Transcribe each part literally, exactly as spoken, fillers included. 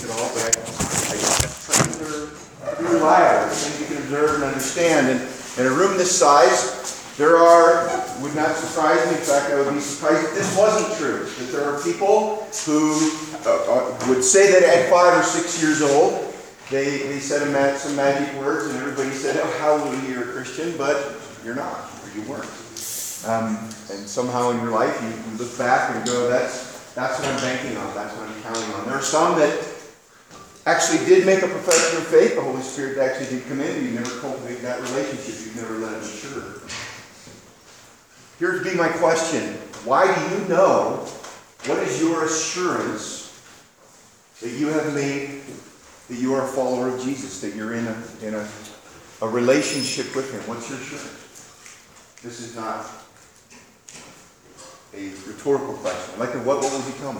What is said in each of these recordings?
at all, but I, I try to they're pretty reliable, things you can observe and understand. And in a room this size, there are, would not surprise me, in fact I would be surprised if this wasn't true, that there are people who uh, uh, would say that at five or six years old, they, they said a ma- some magic words and everybody said, oh, hallelujah, you're a Christian, but you're not, or you weren't. Um, and somehow in your life you, you look back and go, that's, that's what I'm banking on, that's what I'm counting on. There are some that actually did make a profession of faith, the Holy Spirit actually did come in, but you never cultivated that relationship, you never let it mature. Here'd be my question. Why do you know, what is your assurance that you have made, that you are a follower of Jesus, that you're in a, in a, a relationship with Him? What's your assurance? This is not a rhetorical question. Like, what, what will you tell me?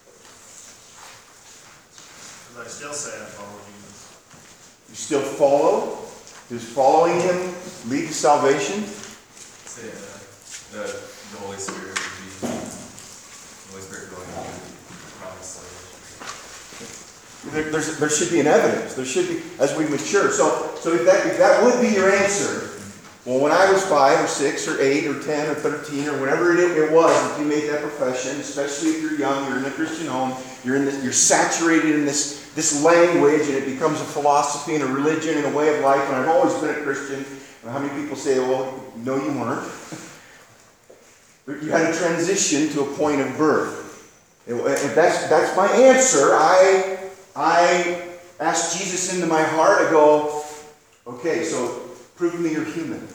I still say I follow Jesus. You still follow? Does following Him lead to salvation? Say uh, that the Holy Spirit would be, the Holy Spirit going to promise salvation. There, there's, there should be an evidence. There should be, as we mature. So, so if that if that would be your answer, well, when I was five or six or eight or ten or thirteen or whatever it, it was, if you made that profession, especially if you're young, you're in a Christian home, you're in this, you're saturated in this this language, and it becomes a philosophy and a religion and a way of life. And I've always been a Christian. And how many people say, "Well, no, you weren't"? You had a transition to a point of birth. If that's that's my answer, I I ask Jesus into my heart. I go, okay, so prove to me you're human.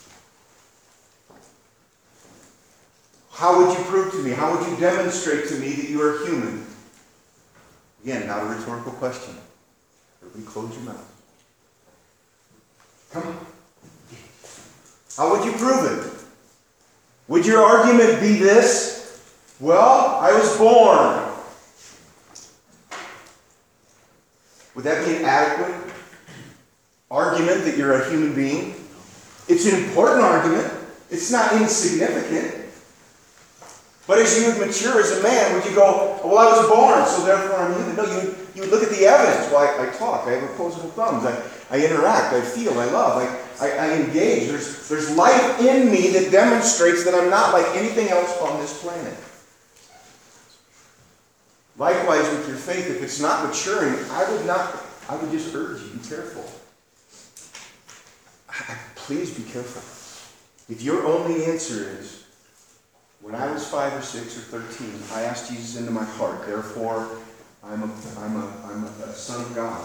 How would you prove to me? How would you demonstrate to me that you are human? Again, not a rhetorical question. Everybody close your mouth. Come on. How would you prove it? Would your argument be this? Well, I was born. Would that be an adequate argument that you're a human being? It's an important argument. It's not insignificant. But as you would mature as a man, would you go, well, I was born, so therefore I'm human? No, you, you would look at the evidence. Well, I, I talk. I have opposable thumbs. I, I interact. I feel. I love. I, I, I engage. There's, there's life in me that demonstrates that I'm not like anything else on this planet. Likewise with your faith, if it's not maturing, I would not, I would just urge you, be careful. Please be careful. If your only answer is, when I was five or six or thirteen, I asked Jesus into my heart, therefore I'm a, I'm a, I'm a son of God.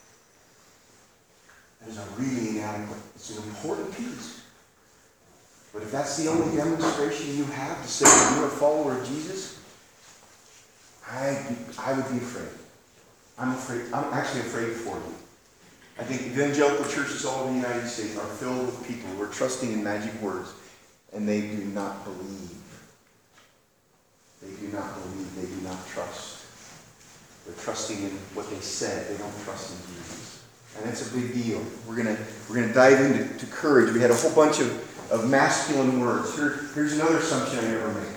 That is a really inadequate, it's an important piece. But if that's the only demonstration you have to say that you're a follower of Jesus, I, I would be afraid. I'm afraid. I'm actually afraid for you. I think evangelical churches all over the United States are filled with people who are trusting in magic words, and they do not believe. They do not believe. They do not trust. They're trusting in what they said. They don't trust in Jesus. And that's a big deal. We're gonna we're gonna dive into to courage. We had a whole bunch of, of masculine words. Here, here's another assumption I never made.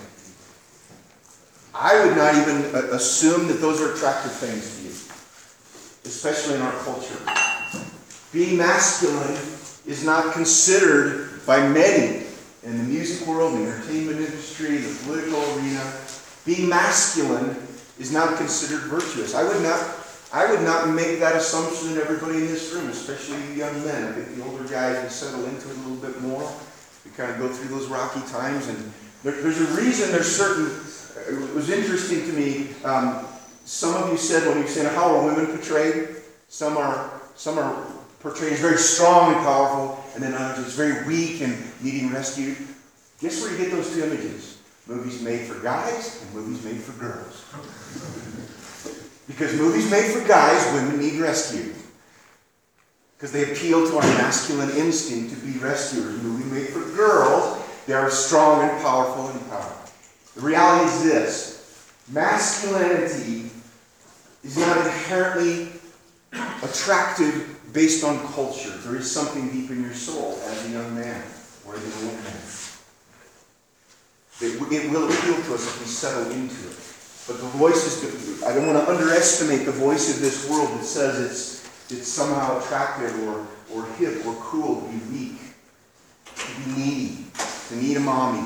I would not even assume that those are attractive things to you, especially in our culture. Being masculine is not considered by many in the music world, the entertainment industry, the political arena. Being masculine is not considered virtuous. I would not, I would not make that assumption in everybody in this room, especially you young men. I think the older guys will settle into it a little bit more. We kind of go through those rocky times, and there, there's a reason. There's certain. It was interesting to me. Um, some of you said when you said how are women portrayed? Some are some are portrayed as very strong and powerful, and then others as very weak and needing rescued. Guess where you get those two images? Movies made for guys and movies made for girls. Because movies made for guys, women need rescued. Because they appeal to our masculine instinct to be rescuers. Movie made for girls, they are strong and powerful and powerful. The reality is this: masculinity is not inherently attractive based on culture. There is something deep in your soul as a young man or as a young man. It, it will appeal to us if we settle into it. But the voice is, I don't want to underestimate the voice of this world that says it's, it's somehow attractive or, or hip or cool to be weak, to be needy, to need a mommy,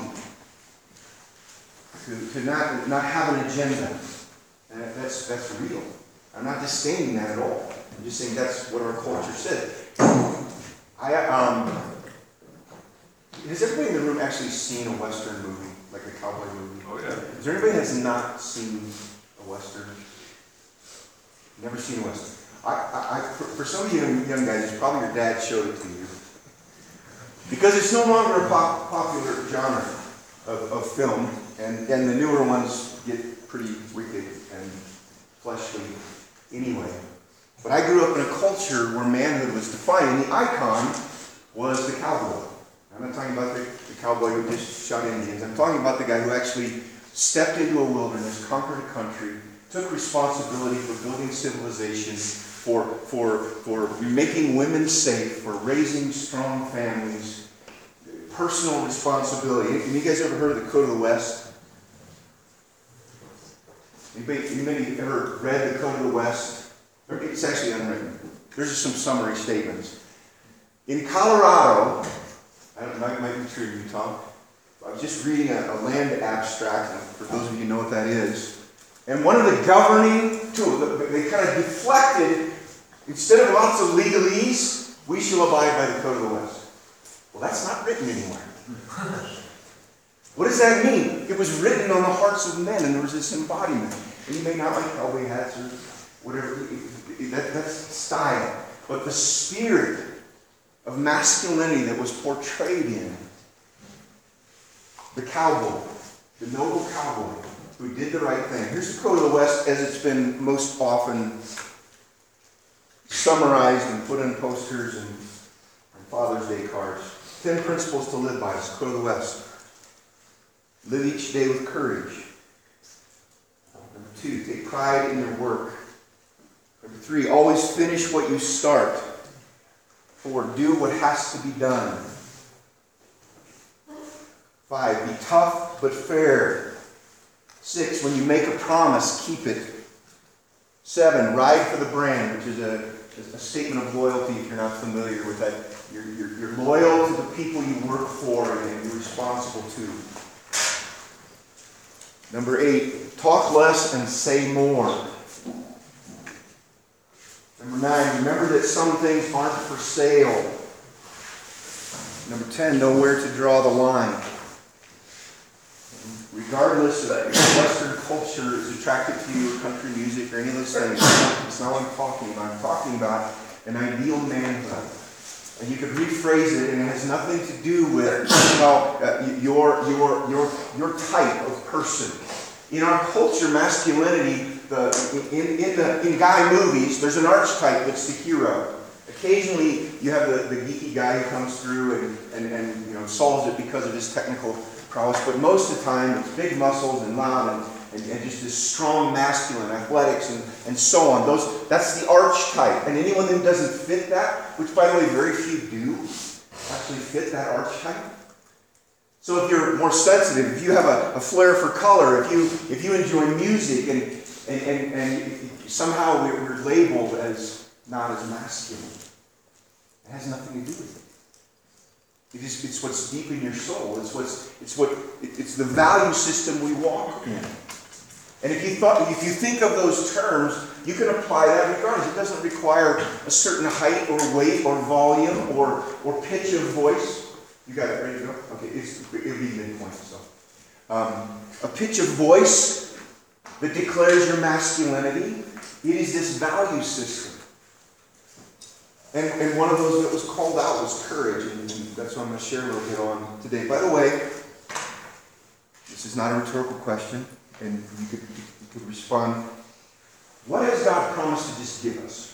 to, to not, not have an agenda. And that's, that's real. I'm not disdaining that at all. I'm just saying that's what our culture said. I, um, has everybody in the room actually seen a Western movie, like a cowboy movie? Oh, yeah. Is there anybody that's not seen a Western? Never seen a Western? I, I, I for, for some of you young, young guys, it's probably your dad showed it to you. Because it's no longer a pop, popular genre of, of film, and, and the newer ones get pretty wicked and fleshly anyway. But I grew up in a culture where manhood was defined, and the icon was the cowboy. I'm not talking about the, the cowboy who just shot Indians. I'm talking about the guy who actually stepped into a wilderness, conquered a country, took responsibility for building civilization, for, for, for making women safe, for raising strong families, personal responsibility. Have you guys ever heard of the Code of the West? Anybody, anybody ever read the Code of the West? It's actually unwritten. Here's just some summary statements. In Colorado, I don't know, it might be true, Utah. I was just reading a, a land abstract, for those of you who know what that is. And one of the governing tools, they kind of deflected, instead of lots of legalese, we shall abide by the Code of the West. Well, that's not written anywhere. What does that mean? It was written on the hearts of men, and there was this embodiment. And you may not like cowboy hats or whatever, that, that's style. But the spirit of masculinity that was portrayed in the cowboy, the noble cowboy who did the right thing. Here's the Code of the West as it's been most often summarized and put in posters and, and Father's Day cards. Ten principles to live by. It's the Code of the West. Live each day with courage. Number two, take pride in your work. Number three, always finish what you start. Four, do what has to be done. Five, be tough but fair. Six, when you make a promise, keep it. Seven, ride for the brand, which is a, a statement of loyalty if you're not familiar with that. You're, you're, you're loyal to the people you work for and you're responsible to. Number eight, talk less and say more. Number nine, remember that some things aren't for sale. Number ten, know where to draw the line. Regardless of if Western culture is attracted to you, or country music, or any of those things, it's not what I'm talking about. I'm talking about an ideal manhood. And you could rephrase it, and it has nothing to do with well, uh, your, your, your, your type of person. In our culture, masculinity, the, in, in, the, in guy movies, there's an archetype that's the hero. Occasionally, you have the, the geeky guy who comes through and, and, and you know, solves it because of his technical prowess, but most of the time, it's big muscles and loud and, and, and just this strong masculine athletics and, and so on. Those, that's the archetype. And anyone who doesn't fit that, which by the way, very few do, actually fit that archetype. So if you're more sensitive, if you have a, a flair for color, if you if you enjoy music, and and, and, and somehow we're, we're labeled as not as masculine, it has nothing to do with it. It is, it's what's deep in your soul. It's what's it's what it, it's the value system we walk in. And if you thought if you think of those terms, you can apply that regardless. It doesn't require a certain height or weight or volume or or pitch of voice. You got it ready to go? Okay, it's, it'll be midpoint. So, um, a pitch of voice that declares your masculinity. It is this value system. And, and one of those that was called out was courage, and, and that's what I'm going to share a little bit on today. By the way, this is not a rhetorical question, and you could, you could respond. What has God promised to just give us?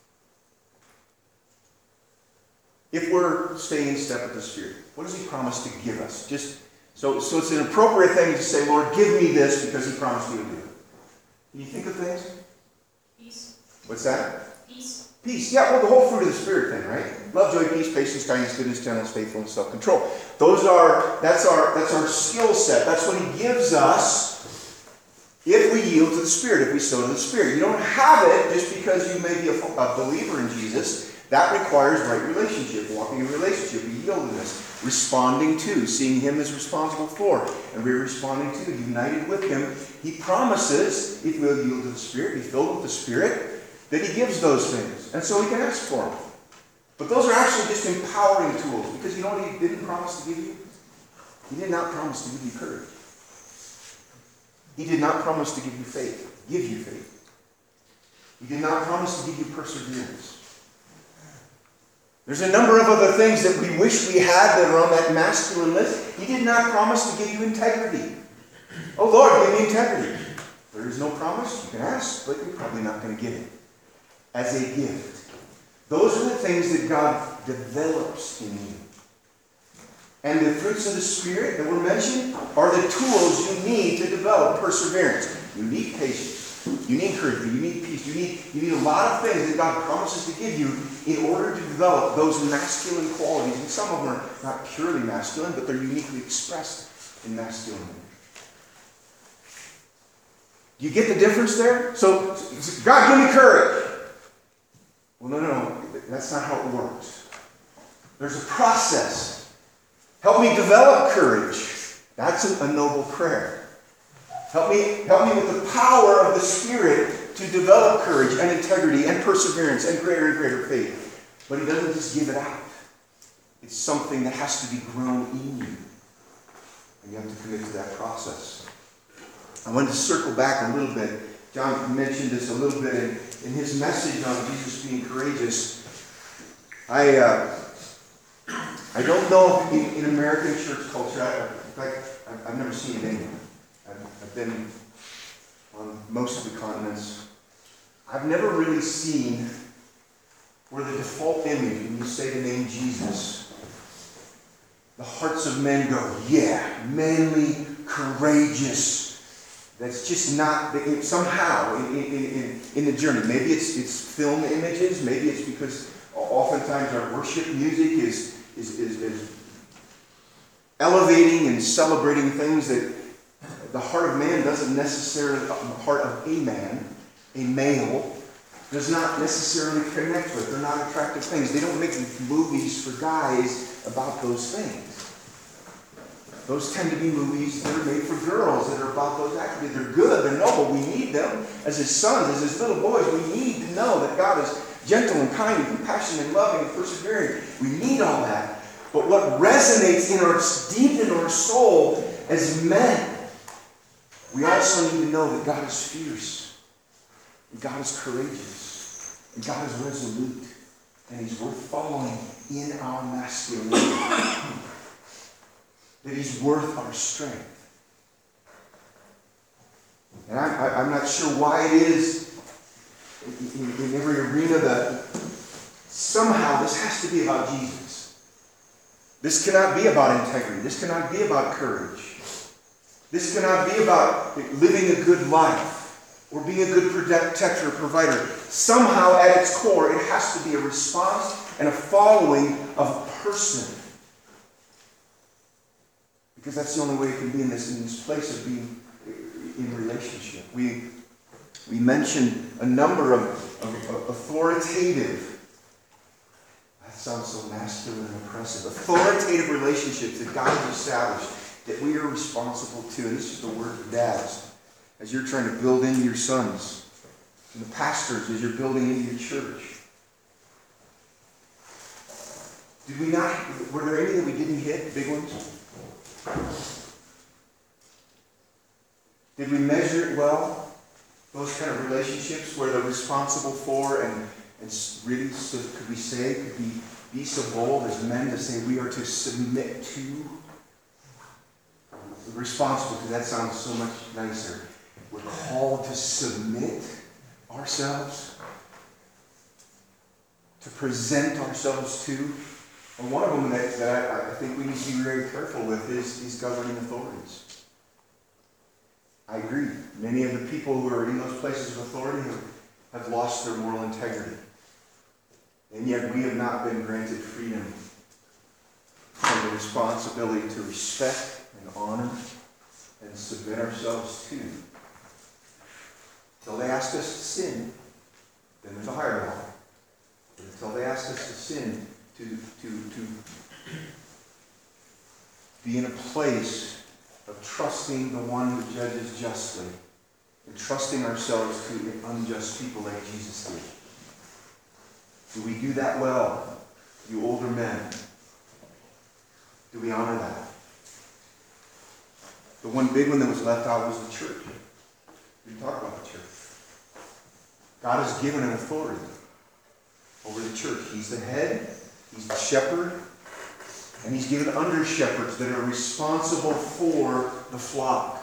If we're staying in step with the Spirit, what does He promise to give us? Just so, so it's an appropriate thing to say, Lord, give me this because He promised me to do it. Can you think of things? Peace. What's that? Peace. Peace. Yeah, well, the whole fruit of the Spirit thing, right? Love, joy, peace, patience, kindness, goodness, gentleness, faithfulness, self-control. Those are, that's our, that's our skill set. That's what He gives us If we yield to the Spirit, if we sow to the Spirit. You don't have it just because you may be a, a believer in Jesus. That requires right relationship, walking in relationship, yieldedness, responding to, seeing Him as responsible for, and we're responding to, united with Him. He promises, if we'll yield to the Spirit, be filled with the Spirit, that He gives those things. And so we can ask for them. But those are actually just empowering tools, because you know what He didn't promise to give you? He did not promise to give you courage. He did not promise to give you faith, give you faith. He did not promise to give you perseverance. There's a number of other things that we wish we had that are on that masculine list. He did not promise to give you integrity. Oh Lord, give me integrity. There is no promise. You can ask, but you're probably not going to get it. As a gift. Those are the things that God develops in you. And the fruits of the Spirit that were mentioned are the tools you need to develop perseverance. You need patience. You need encouragement. You need peace. You need, you need a lot of things that God promises to give you in order to develop those masculine qualities. And some of them are not purely masculine, but they're uniquely expressed in masculinity. Do you get the difference there? So, God, give me courage. Well, no, no, no. That's not how it works. There's a process. Help me develop courage. That's a noble prayer. Help me, help me with the power of the Spirit to develop courage and integrity and perseverance and greater and greater faith. But He doesn't just give it out. It's something that has to be grown in you. And you have to commit to that process. I wanted to circle back a little bit. John mentioned this a little bit in, in his message on Jesus being courageous. I uh, I don't know if in, in American church culture, I, in fact, I've, I've never seen it anywhere. I've, I've been on most of the continents. I've never really seen where the default image, when you say the name Jesus, the hearts of men go, yeah, manly, courageous. That's just not, it, somehow, in, in, in, in the journey. Maybe it's, it's film images. Maybe it's because oftentimes our worship music is, is, is, is elevating and celebrating things that the heart of man doesn't necessarily, the heart of a man, a male, does not necessarily connect with. They're not attractive things. They don't make movies for guys about those things. Those tend to be movies that are made for girls that are about those attributes. They're good, they're noble. We need them as His sons, as His little boys. We need to know that God is gentle and kind and compassionate and loving and persevering. We need all that. But what resonates in our deep in our soul as men, we also need to know that God is fierce, and God is courageous, and God is resolute, and He's worth following in our masculinity. That He's worth our strength. And I, I, I'm not sure why it is in, in, in every arena that somehow this has to be about Jesus. This cannot be about integrity. This cannot be about courage. This cannot be about living a good life or being a good protector or provider. Somehow at its core, it has to be a response and a following of a person. Because that's the only way it can be in this, in this place of being in relationship. We, we mentioned a number of, of, of authoritative, that sounds so masculine and oppressive, authoritative relationships that God has established that we are responsible to. And this is the word of dads. As you're trying to build in your sons, and the pastors as you're building into your church. Did we not, were there any that we didn't hit, big ones? Did we measure it well? Those kind of relationships where they're responsible for and, and really, so could we say, could we be so bold as men to say we are to submit to? Responsible to, that sounds so much nicer. We're called to submit ourselves, to present ourselves to. And one of them that, that I, I think we need to be very careful with is these governing authorities. I agree. Many of the people who are in those places of authority have, have lost their moral integrity. And yet we have not been granted freedom from the responsibility to respect and honor and submit ourselves to Until they ask us to sin, then there's a higher law. But until they ask us to sin, to, to, to be in a place of trusting the one who judges justly, and trusting ourselves to unjust people like Jesus did. Do we do that well, you older men? Do we honor that? The one big one that was left out was the church. We didn't talk about the church. God has given an authority over the church. He's the head, he's the shepherd, and he's given under shepherds that are responsible for the flock.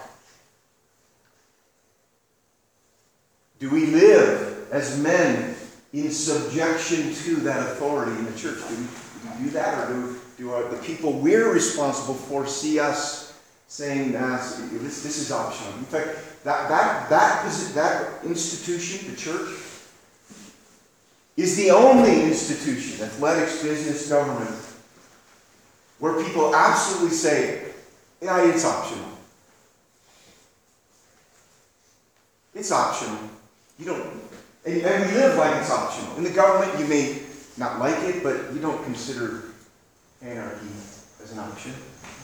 Do we live as men in subjection to that authority in the church? Do we, do, we do that, or do, do our, the people we're responsible for see us saying, nah, this, this is optional? In fact, that, that, that, is, that institution, the church, is the only institution, athletics, business, government, where people absolutely say, yeah, it's optional. It's optional. You don't, and, and we live like it's optional. In the government, you may not like it, but you don't consider anarchy as an option.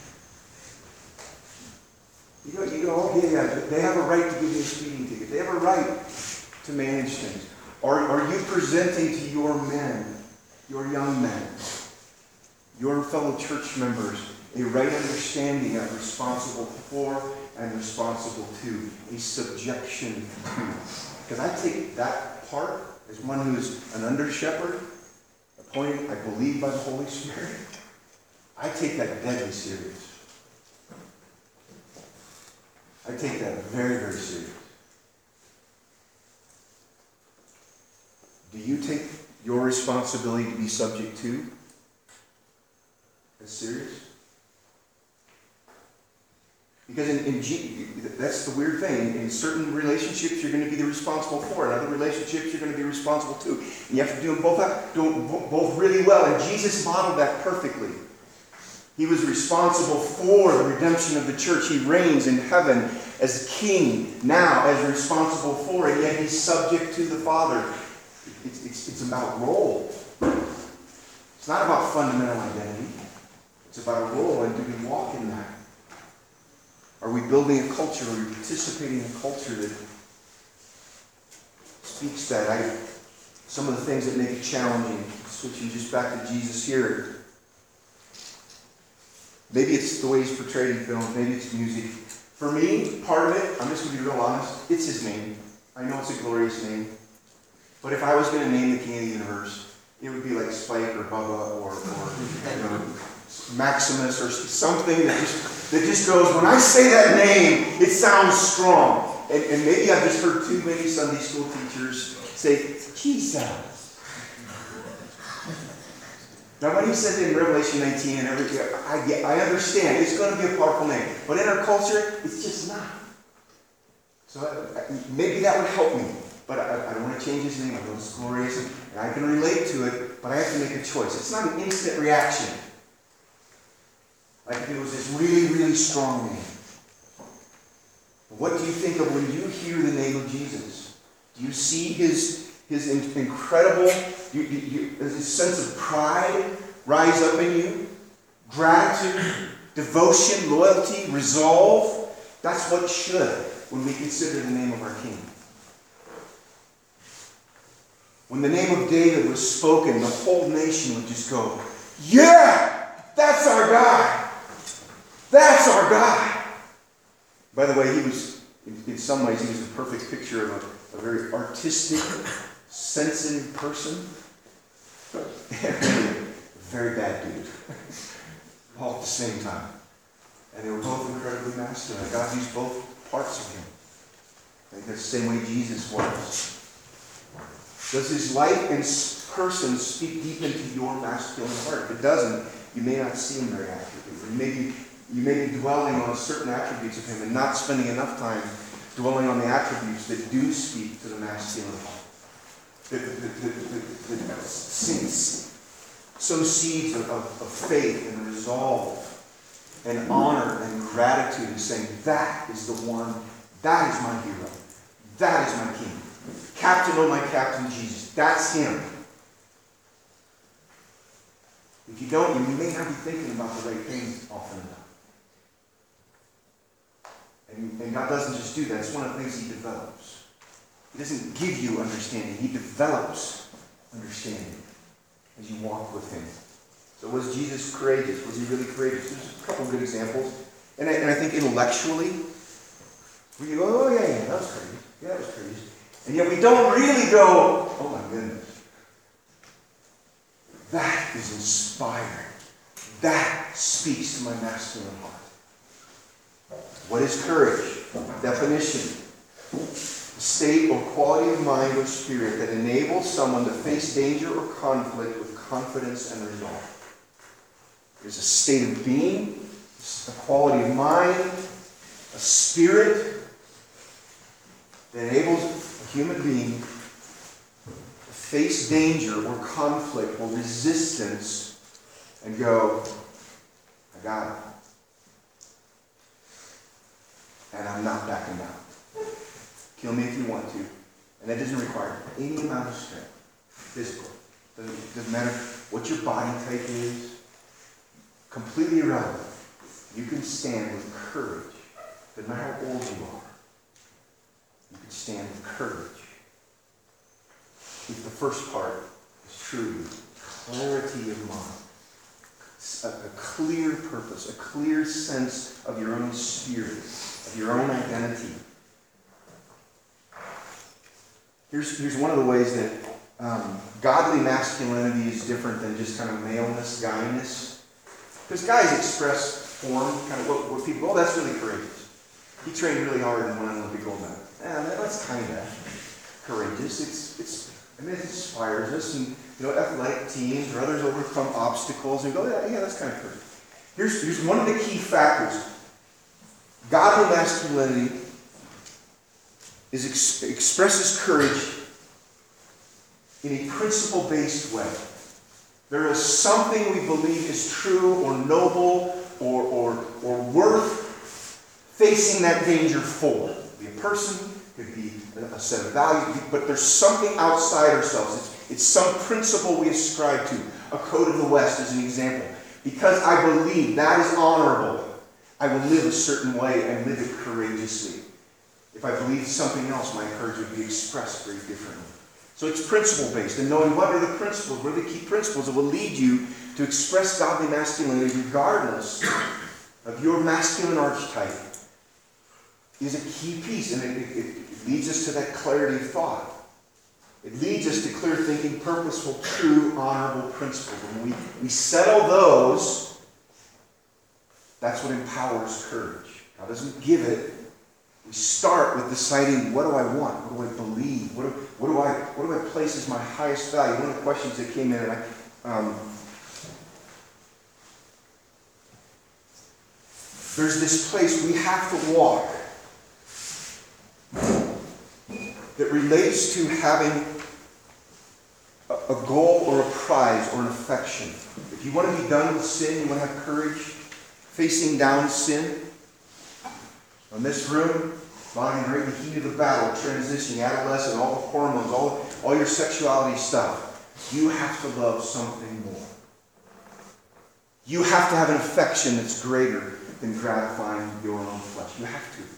You go, you go, oh yeah, yeah, they have a right to give you a speeding ticket. They have a right to manage things. Are, are you presenting to your men, your young men, your fellow church members, a right understanding of responsible for and responsible to, a subjection to? Because I take that part as one who is an under shepherd, appointed, I believe, by the Holy Spirit. I take that deadly serious. I take that very, very serious. Do you take your responsibility to be subject to as serious? Because in, in G, that's the weird thing. In certain relationships, you're going to be the responsible for. In other relationships, you're going to be responsible to. And you have to do them both, do them both really well. And Jesus modeled that perfectly. He was responsible for the redemption of the church. He reigns in heaven as king now, as responsible for it. Yet he's subject to the Father. It's, it's, it's about role. It's not about fundamental identity. It's about a role, and do we walk in that? Are we building a culture? Are we participating in a culture that speaks that? I, some of the things that make it challenging, switching just back to Jesus here. Maybe it's the way he's portrayed in films. Maybe it's music. For me, part of it, I'm just going to be real honest, it's his name. I know it's a glorious name. But if I was going to name the King of the Universe, it would be like Spike or Bubba or, or you know, Maximus or something that just, that just goes, when I say that name, it sounds strong. And, and maybe I've just heard too many Sunday school teachers say, Jesus. Now when he said in Revelation nineteen and everything, I, get, I understand, it's going to be a powerful name. But in our culture, it's just not. So I, maybe that would help me. But I, I don't want to change his name. I know it's glorious, and I can relate to it, but I have to make a choice. It's not an instant reaction. Like if it was this really, really strong name. What do you think of when you hear the name of Jesus? Do you see his, his incredible, you, you, you, does his sense of pride rise up in you? Gratitude, devotion, loyalty, resolve? That's what should when we consider the name of our King. When the name of David was spoken, the whole nation would just go, yeah, that's our guy. That's our guy. By the way, he was, in some ways, he was the perfect picture of a, a very artistic, sensitive person. And a very bad dude. All at the same time. And they were both incredibly masculine. God used both parts of him. I think that's the same way Jesus was. Does his life and person speak deep into your masculine heart? If it doesn't, you may not see him very accurately. Or you may be, you may be dwelling on certain attributes of him and not spending enough time dwelling on the attributes that do speak to the masculine heart. That, that, that, that, that, that sow seeds of, of, of faith and resolve and honor and gratitude and saying, that is the one, that is my hero. That is my king. Captain, oh my captain, Jesus. That's him. If you don't, you may not be thinking about the right things often enough. And, and God doesn't just do that. It's one of the things he develops. He doesn't give you understanding. He develops understanding as you walk with him. So was Jesus courageous? Was he really courageous? There's a couple of good examples. And I, and I think intellectually, we go, oh yeah, yeah, that was crazy. Yeah, that was crazy. And yet we don't really go, oh my goodness. That is inspiring. That speaks to my masculine heart. What is courage? Definition. A state or quality of mind or spirit that enables someone to face danger or conflict with confidence and resolve. There's a state of being, a quality of mind, a spirit that enables a human being to face danger or conflict or resistance and go, I got it. And I'm not backing down. Kill me if you want to. And that doesn't require any amount of strength. Physical. Doesn't, doesn't matter what your body type is. Completely irrelevant. You can stand with courage. Doesn't matter how old you are. You can stand with courage. If the first part is true, clarity of mind. A, a clear purpose, a clear sense of your own spirit, of your own identity. Here's, here's one of the ways that um, godly masculinity is different than just kind of maleness, guyness. Because guys express form, kind of what, what people go, oh, that's really courageous. He trained really hard and won an Olympic gold medal. Yeah, that's kind of courageous. It's, it's, I mean, it inspires us, and you know, athletic teams or others overcome obstacles and go, yeah, yeah, that's kind of courageous. Here's, here's one of the key factors. Godly masculinity is ex- expresses courage in a principle-based way. There is something we believe is true or noble or, or, or worth facing that danger for. It could be a person, it could be a set of values, but there's something outside ourselves. It's, it's some principle we ascribe to. A code of the West is an example. Because I believe that is honorable, I will live a certain way and live it courageously. If I believe something else, my courage would be expressed very differently. So it's principle-based, and knowing what are the principles, what are the key principles that will lead you to express godly masculinity regardless of your masculine archetype is a key piece, and it, it, it leads us to that clarity of thought. It leads us to clear thinking, purposeful, true, honorable principles. When we, we settle those, that's what empowers courage. God doesn't give it. We start with deciding, what do I want? What do I believe? What do, what do I what do I place as my highest value? One of the questions that came in, and I, um, there's this place we have to walk that relates to having a, a goal or a prize or an affection. If you want to be done with sin, you want to have courage, facing down sin. In this room, lying right in the heat of the battle, transitioning, adolescent, all the hormones, all, all your sexuality stuff, you have to love something more. You have to have an affection that's greater than gratifying your own flesh. You have to.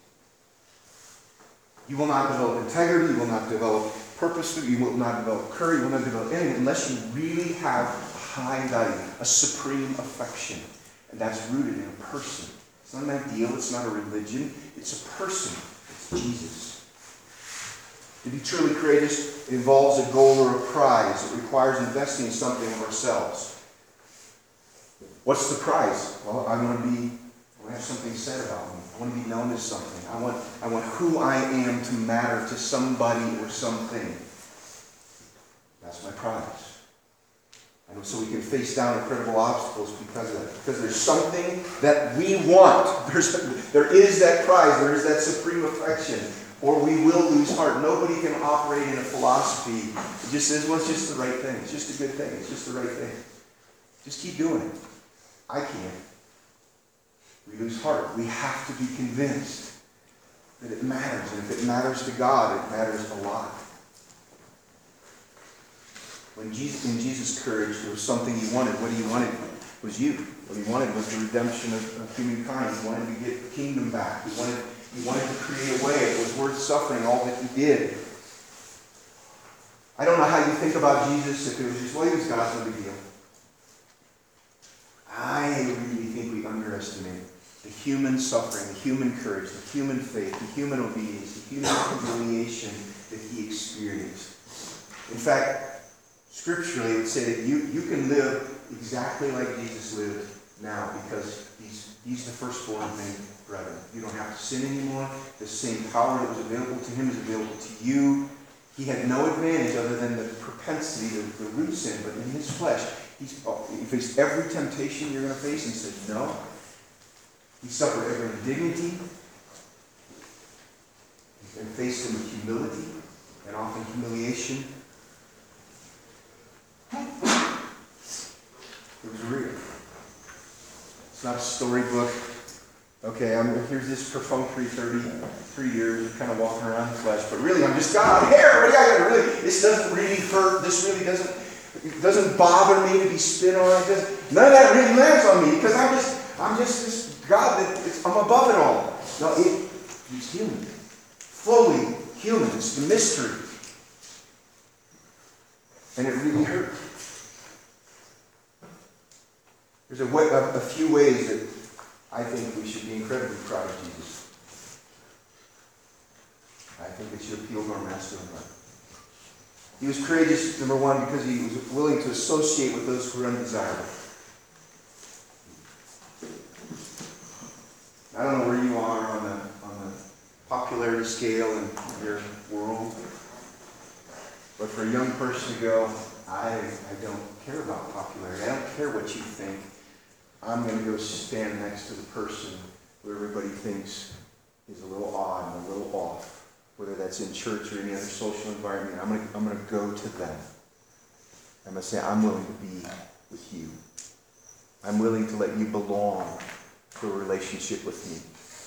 You will not develop integrity, you will not develop purpose, you will not develop courage, you will not develop anything unless you really have a high value, a supreme affection. And that's rooted in a person. It's not an ideal, it's not a religion, it's a person. It's Jesus. To be truly courageous, it involves a goal or a prize. It requires investing in something of ourselves. What's the prize? Well, I want to be, I want to have something said about me. I want to be known as something. I want, I want who I am to matter to somebody or something. That's my prize. And so we can face down incredible obstacles because of that. Because there's something that we want. There's, there is that prize. There is that supreme affection. Or we will lose heart. Nobody can operate in a philosophy that just says, well, it's just the right thing. It's just a good thing. It's just the right thing. Just keep doing it. I can't. We lose heart. We have to be convinced that it matters. And if it matters to God, it matters a lot. When Jesus, in Jesus' courage, there was something he wanted. What he wanted was you. What he wanted was the redemption of, of humankind. He wanted to get the kingdom back. He wanted, he wanted to create a way. It was worth suffering all that he did. I don't know how you think about Jesus. If it was just, well, he was God's, no big deal. I really think we underestimate the human suffering, the human courage, the human faith, the human obedience, the human humiliation that he experienced. In fact, scripturally, it would say that you, you can live exactly like Jesus lived now because he's, he's the firstborn of many brethren. You don't have to sin anymore. The same power that was available to him is available to you. He had no advantage other than the propensity, the, the root sin, but in his flesh, he's, he faced every temptation you're going to face and said no. He suffered every indignity and faced them with humility and often humiliation. It was real. It's not a storybook. Okay, I'm, here's this perfunctory thirty-three years of kind of walking around the flesh, but really I'm just God. Hey, everybody, I gotta really, this doesn't really hurt. This really doesn't, it doesn't bother me to be spit on. It doesn't, none of that really lands on me because I'm just, I'm just this God that it's, I'm above it all. No, it, he's human, fully human. It's the mystery, and it really hurt. There's a, way, a, a few ways that I think we should be incredibly proud of Jesus. I think it should appeal to our master and heart. He was courageous, number one, because he was willing to associate with those who were undesirable. I don't know where you are on the, on the popularity scale in your world, but for a young person to go, I, I don't care about popularity. I don't care what you think. I'm going to go stand next to the person who everybody thinks is a little odd and a little off, whether that's in church or any other social environment. I'm going to, I'm going to go to them. I'm going to say, I'm willing to be with you. I'm willing to let you belong to a relationship with me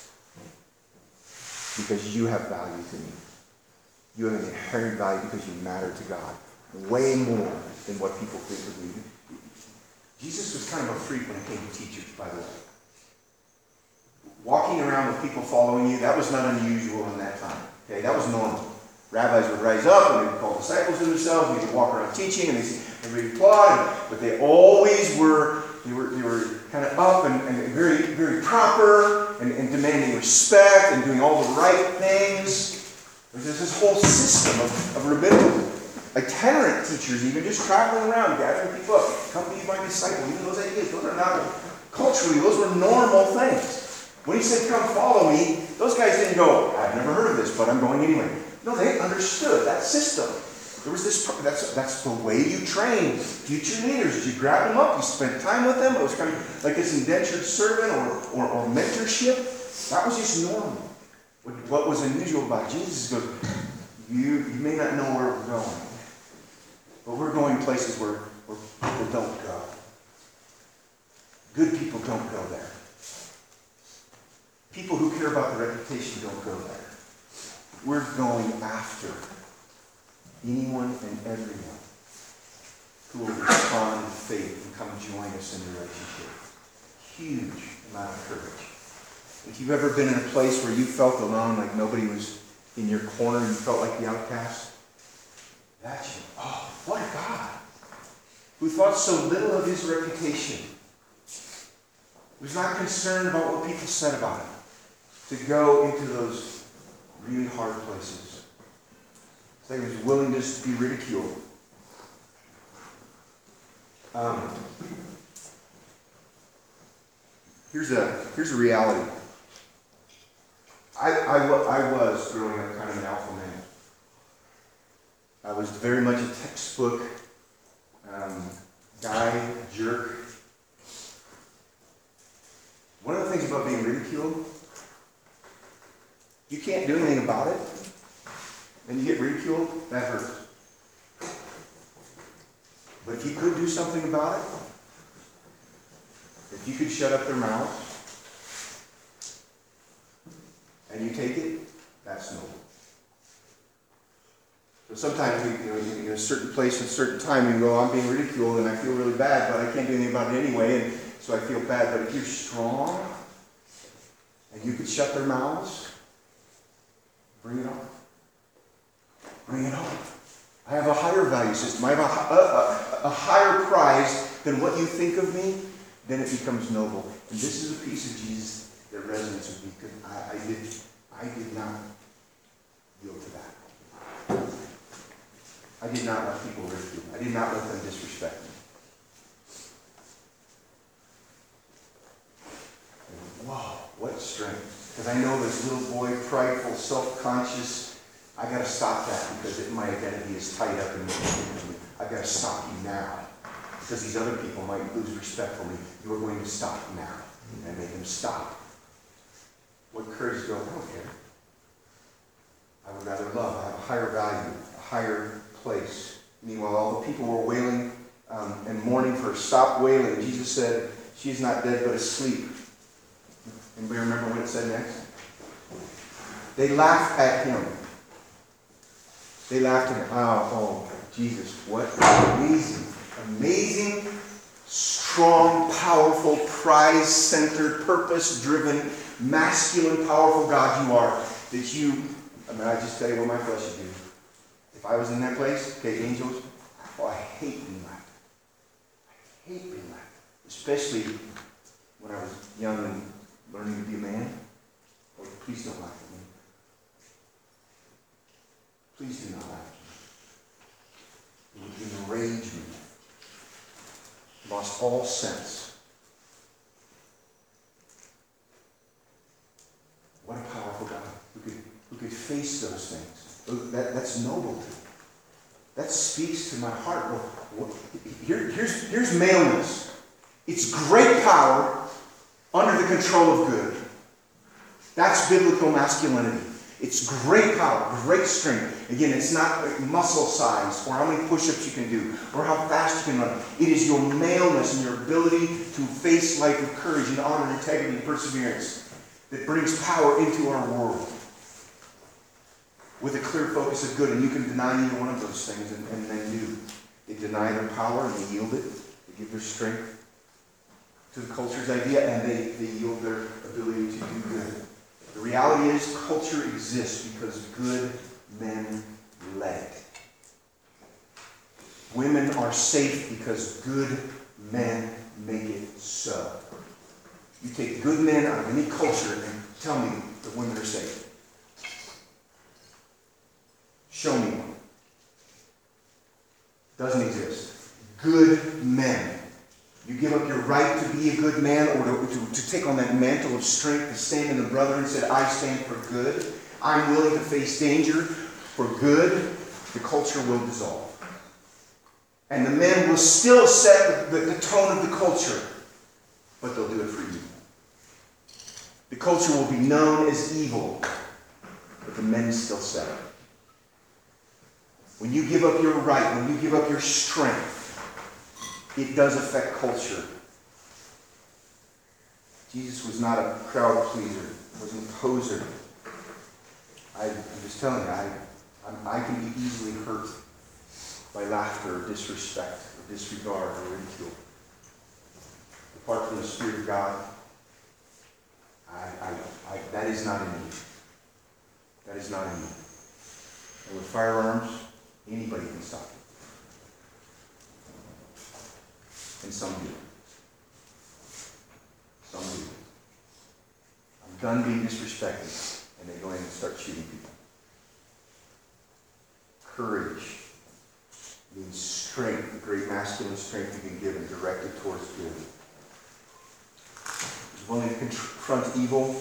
because you have value to me. You have an inherent value because you matter to God way more than what people think of you. Jesus was kind of a freak when it came to teachers, by the way. Walking around with people following you, that was not unusual in that time. Okay, that was normal. Rabbis would rise up and they would call disciples to themselves, and they would walk around teaching, and they see everybody applaud, but they always were, they were, they were kind of up and, and very, very proper and, and demanding respect and doing all the right things. There's this whole system of, of rabbinical, itinerant teachers, even just traveling around, gathering people up. Come be my disciple. Even those ideas, those are not, culturally, those were normal things. When he said, come follow me, those guys didn't go, I've never heard of this, but I'm going anyway. No, they understood that system. There was this, that's, that's the way you train future leaders. You grab them up, you spend time with them. It was kind of like this indentured servant or, or, or mentorship. That was just normal. What, what was unusual about Jesus is, goes, you, you may not know where we're going, but we're going places where, where people don't go. Good people don't go there. People who care about the reputation don't go there. We're going after anyone and everyone who will respond in faith and come join us in relationship. Huge amount of courage. If you've ever been in a place where you felt alone, like nobody was in your corner, you felt like the outcast, that's you. Oh, what a God who thought so little of his reputation, was not concerned about what people said about him, to go into those really hard places. So he was willing just to be ridiculed. Um, here's a here's a reality. I, I, I was growing up kind of an alpha man. I was very much a textbook um, guy, jerk. One of the things about being ridiculed, you can't do anything about it, and you get ridiculed, that hurts. But if you could do something about it, if you could shut up their mouths, and you take it, sometimes we, you know, in a certain place at a certain time, we go, I'm being ridiculed and I feel really bad, but I can't do anything about it anyway, and so I feel bad. But if you're strong and you could shut their mouths, bring it on. Bring it on. I have a higher value system. I have a, a, a, a higher prize than what you think of me. Then it becomes noble. And this is a piece of Jesus that resonates with me because I, I did I did not yield to that. I did not let people ridicule me. I did not let them disrespect me. And wow, what strength. Because I know this little boy, prideful, self-conscious, I got to stop that because it, my identity is tied up in me. I've got to stop you now. Because these other people might lose respect for me. You are going to stop now. And make them stop. What courage go, I don't care. I would rather love. I have a higher value, a higher place. Meanwhile, all the people were wailing um, and mourning for her. Stop wailing. Jesus said, she is not dead but asleep. Anybody remember what it said next? They laughed at him. They laughed at him. Oh, oh, Jesus, what amazing, amazing, strong, powerful, prize-centered, purpose-driven, masculine, powerful God you are. That you, I mean, I just tell you what my flesh would do. If I was in that place, okay, angels, oh, I hate being laughed at. I hate being laughed at. Especially when I was young and learning to be a man. Oh, please don't laugh at me. Please do not laugh at me. It would enrage me. Lost all sense. What a powerful God who could, who could face those things. That, that's noble to me. That speaks to my heart. Well, what, here, here's, here's maleness. It's great power under the control of good. That's biblical masculinity. It's great power, great strength. Again, it's not like muscle size or how many push-ups you can do or how fast you can run. It is your maleness and your ability to face life with courage and honor, integrity, and perseverance that brings power into our world with a clear focus of good. And you can deny either one of those things, and, and men do. They deny their power and they yield it. They give their strength to the culture's idea, and they, they yield their ability to do good. The reality is, culture exists because good men let it. Women are safe because good men make it so. You take good men out of any culture and tell me that women are safe. Show me one. Doesn't exist. Good men. You give up your right to be a good man or to, to, to take on that mantle of strength to stand in the brother and say, I stand for good. I'm willing to face danger for good. The culture will dissolve. And the men will still set the, the, the tone of the culture, but they'll do it for evil. The culture will be known as evil, but the men still set it. When you give up your right, when you give up your strength, it does affect culture. Jesus was not a crowd pleaser, wasn't a poser. I, I'm just telling you, I, I'm, I can be easily hurt by laughter or disrespect or disregard or ridicule. Apart from the Spirit of God, I, I, I, that is not in me. That is not in me. And with firearms, anybody can stop it. And some do. Some do. I'm done being disrespected, and they go in and start shooting people. Courage means strength, the great masculine strength you can give and direct it towards good. He's willing to confront evil.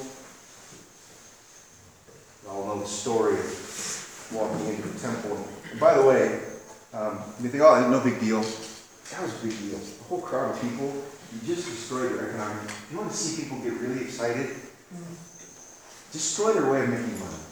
You all know the story of walking into the temple. And by the way, um, you think, oh, no big deal. That was a big deal. A whole crowd of people. You just destroyed their economic. You want to see people get really excited? Mm. Destroy their way of making money.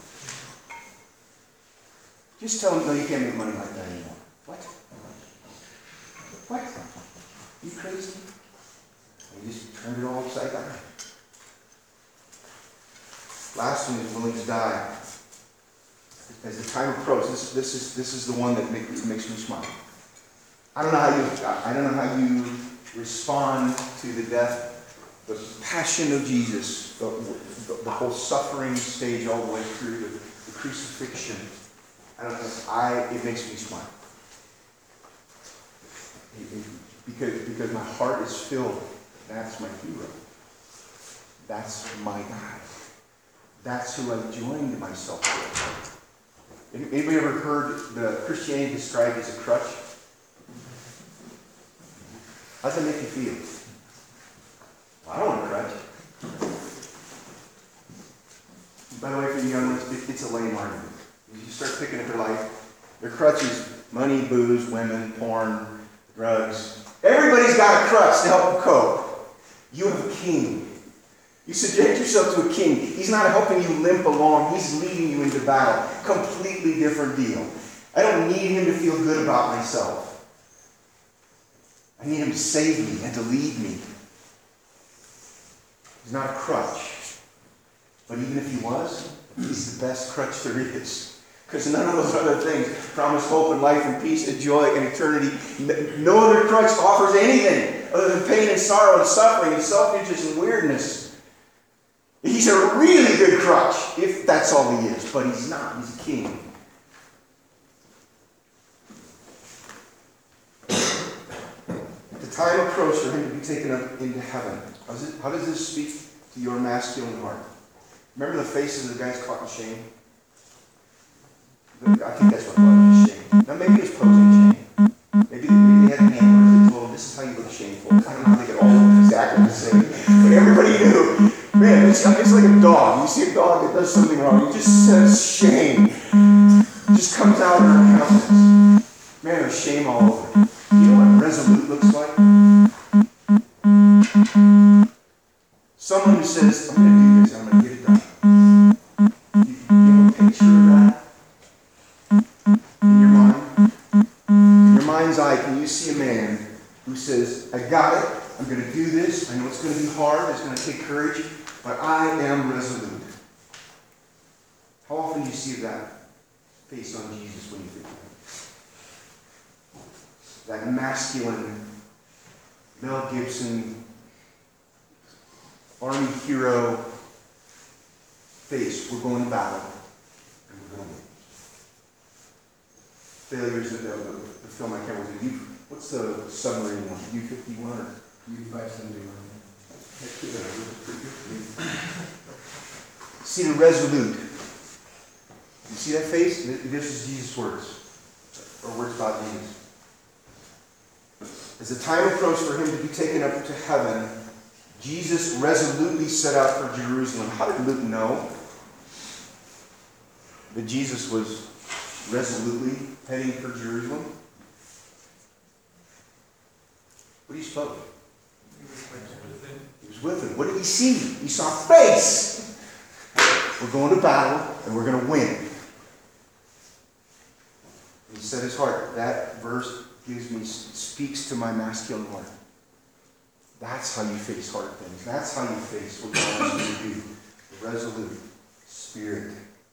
Just tell them, no, you can't make money like that anymore. What? What? You crazy? And you just turned it all upside down. Last one is willing to die. as the time approaches, this, this is this is the one that make, makes me smile. I don't know how you I don't know how you respond to the death, the passion of Jesus, the, the, the whole suffering stage all the way through the, the crucifixion. I don't know. I it makes me smile. It, it, because because my heart is filled. That's my hero. That's my guy. That's who I joined myself with. Anybody ever heard the Christianity described as a crutch? How does that make you feel? Well, I don't want a crutch. By the way, for the young ones, it, it's a lame argument. You start picking at their life, their crutches, money, booze, women, porn, drugs. Everybody's got a crutch to help them cope. You have a king. You subject yourself to a king. He's not helping you limp along. He's leading you into battle. Completely different deal. I don't need him to feel good about myself. I need him to save me and to lead me. He's not a crutch. But even if he was, he's the best crutch there is. Because none of those other things promise hope and life and peace and joy and eternity. No other crutch offers anything other than pain and sorrow and suffering and self-interest and weirdness. He's a really good crutch, if that's all he is. But he's not. He's a king. The time approached for him to be taken up into heaven. How does, it, how does this speak to your masculine heart? Remember the faces of the guys caught in shame? I think that's what it was, shame. Now maybe it was posing shame. Maybe they, maybe they had a name where they told them, this is how you look shameful. I don't know how they could all look exactly the same. But everybody knew. Man, it's, it's like a dog. You see a dog that does something wrong, it just says shame. It just comes out of their countenance. Man, there's shame all over it. You know what resolute looks like? Someone who says, I'm going to do this, I'm going to get it done. You, you have a picture of that in your mind? In your mind's eye, can you see a man who says, I got it, I'm going to do this, I know it's going to be hard, it's going to take courage, but I am resolute. How often do you see that face on Jesus when you think of him? That masculine, Mel Gibson, army hero face. We're going to battle, and we're going to win. Failures of the, the, the film I can't remember. U, what's the submarine one? U fifty-one or U five seventy-one. See the resolute. You see that face? This is Jesus' words, or words about Jesus. As the time approached for him to be taken up to heaven, Jesus resolutely set out for Jerusalem. How did Luke know that Jesus was resolutely heading for Jerusalem? What do you suppose? He was with him. What did he see? He saw a face. We're going to battle and we're going to win. He set his heart. That verse gives me, speaks to my masculine heart. That's how you face hard things. That's how you face what God wants you to do. The resolute spirit.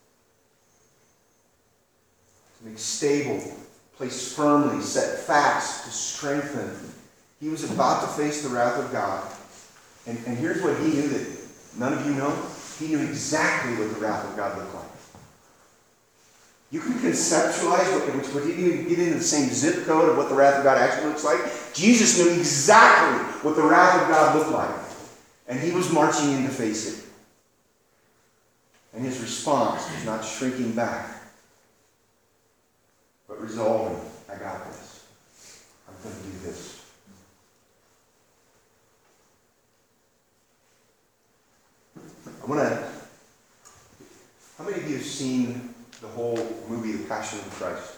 To make stable, place firmly, set fast, to strengthen. He was about to face the wrath of God. And, and here's what he knew that none of you know. He knew exactly what the wrath of God looked like. You can conceptualize, what, which, but you didn't even get into the same zip code of what the wrath of God actually looks like. Jesus knew exactly what the wrath of God looked like. And he was marching in to face it. And his response was not shrinking back, but resolving, I got this. I'm going to do this. I want to, how many of you have seen the whole movie, The Passion of Christ?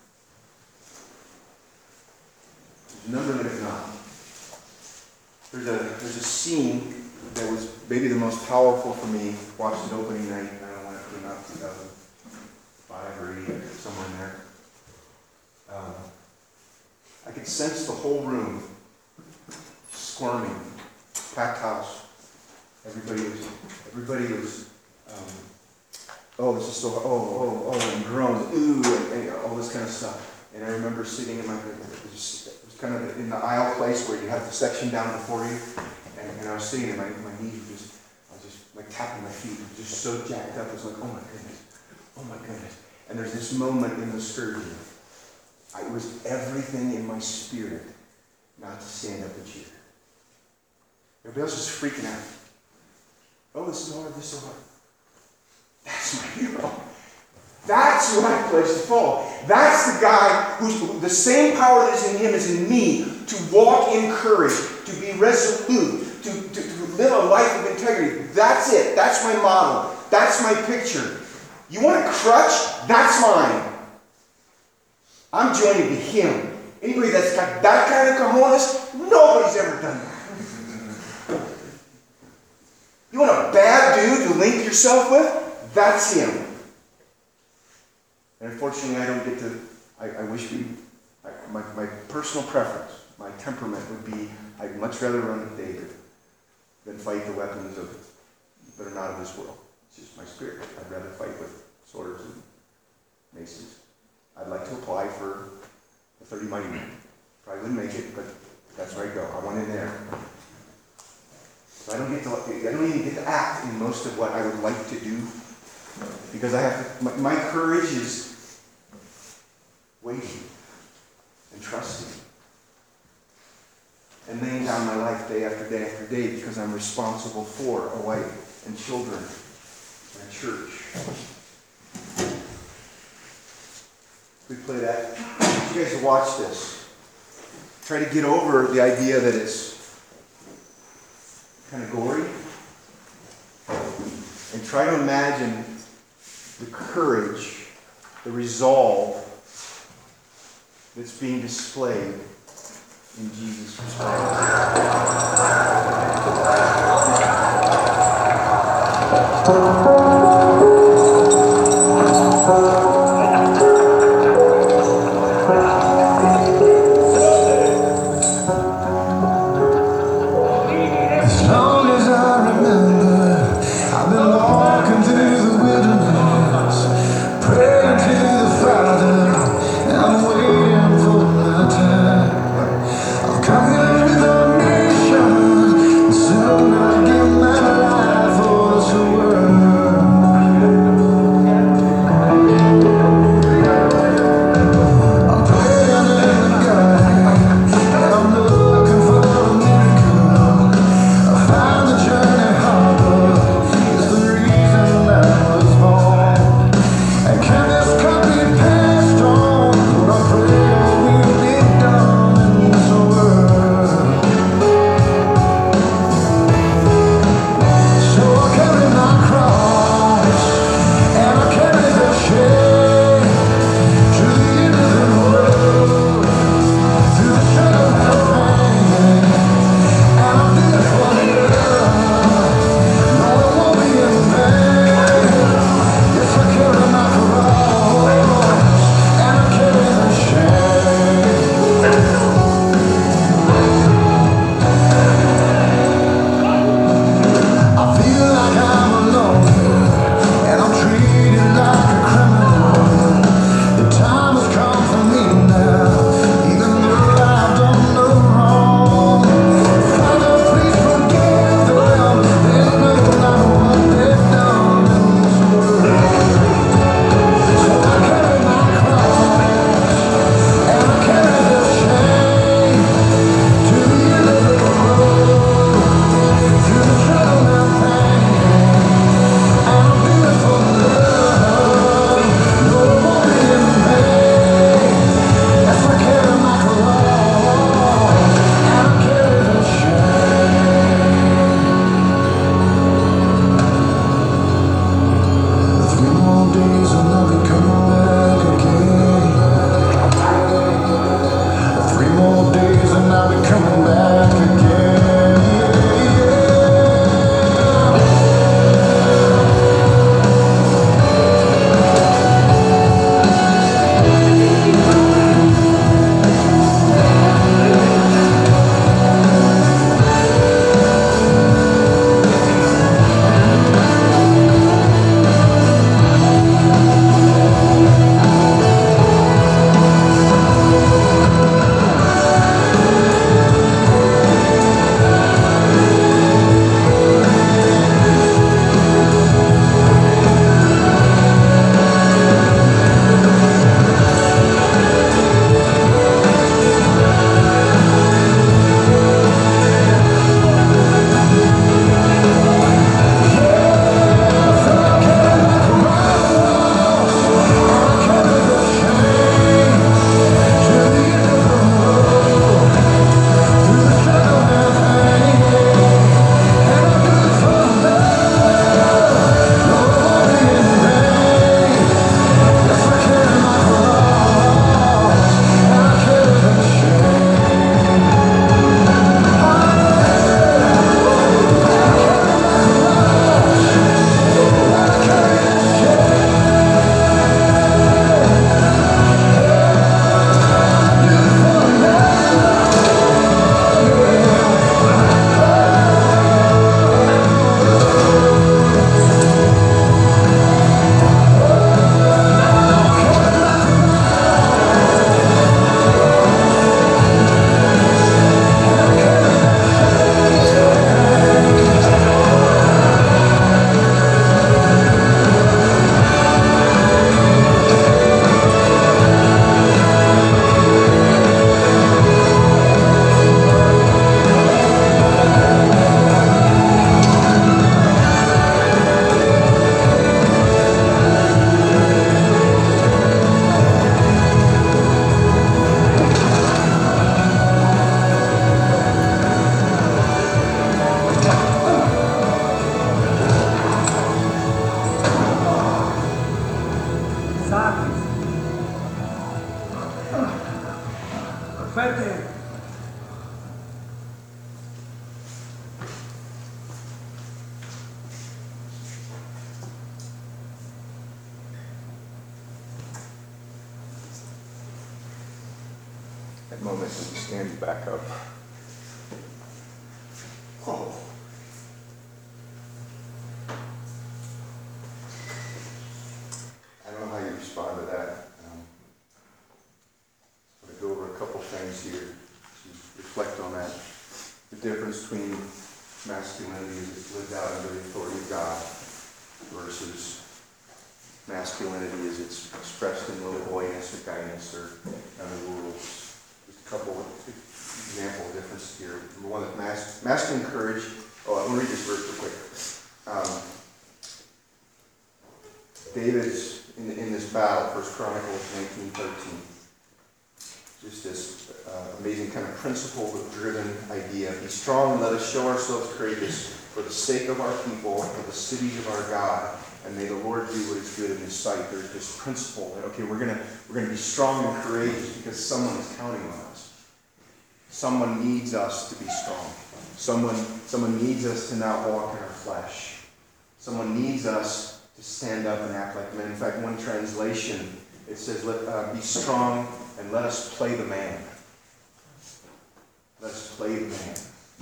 There's a number that have not. There's a, there's a scene that was maybe the most powerful for me. Watched it opening night. I don't know when it came out, two thousand five or eight, somewhere in there. Um, I could sense the whole room squirming. Packed house. Everybody was, everybody was um, oh, this is so, oh, oh, oh, and groans, ooh, and, and all this kind of stuff. And I remember sitting in my, it was, it was kind of in the aisle place where you have the section down before you, and, and I was sitting and my, my knees were just, I was just like tapping my feet, just so jacked up. I was like, oh my goodness, oh my goodness. And there's this moment in the scourging. I, it was everything in my spirit not to stand up and cheer. Everybody else was freaking out. Oh, this is hard, this is hard. That's my hero. That's who I pledge to follow. That's the guy who's the same power that is in him is in me to walk in courage, to be resolute, to, to, to live a life of integrity. That's it. That's my model. That's my picture. You want a crutch? That's mine. I'm joining to him. Anybody that's got that kind of cojones, nobody's ever done that. You want a bad dude to link yourself with? That's him. And unfortunately, I don't get to, I, I wish we, I, my, my personal preference, my temperament would be, I'd much rather run with David than fight the weapons of, that are not of this world. It's just my spirit. I'd rather fight with swords and maces. I'd like to apply for the thirty mighty men. Probably wouldn't make it, but that's where I go. I want in there. So I don't get to, I don't even get to act in most of what I would like to do because I have to, my, my courage is waiting and trusting and laying down my life day after day after day because I'm responsible for a wife and children and a church. We play that. You guys watch this. Try to get over the idea that it's kind of gory. And try to imagine the courage, the resolve that's being displayed in Jesus That moment when you stand back up. Oh. I don't know how you respond to that. Um, I'm going to go over a couple things here to reflect on that. The difference between masculinity as it's lived out under the authority of God versus masculinity as it's expressed in little boyness or guidance or other rules. Just a couple of example differences here. Number one, that mas- masculine courage. Oh, I'm going to read this verse real quick. Um, David's in, in this battle, First Chronicles nineteen thirteen. Just this uh, amazing kind of principle-driven idea. Be strong and let us show ourselves courageous for the sake of our people, for the cities of our God, and may the Lord do what is good in His sight. There's this principle that, okay, we're gonna we're gonna be strong and courageous because someone is counting on us. Someone needs us to be strong. Someone someone needs us to not walk in our flesh. Someone needs us to stand up and act like men. In fact, one translation, it says, "Let uh, be strong and let us play the man." Let us play the man.